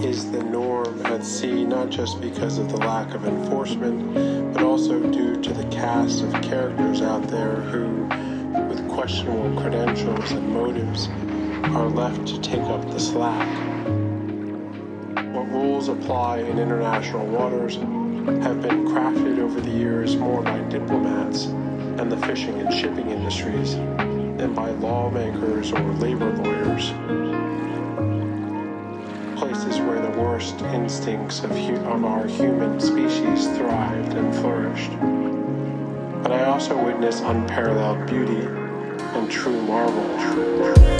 is the norm at sea, not just because of the lack of enforcement, but also due to the cast of characters out there who, with questionable credentials and motives, are left to take up the slack. What rules apply in international waters have been crafted over the years more by diplomats and the fishing and shipping industries than by lawmakers or labor lawyers. Places where the worst instincts of our human species thrived and flourished. But I also witness unparalleled beauty and true marvel.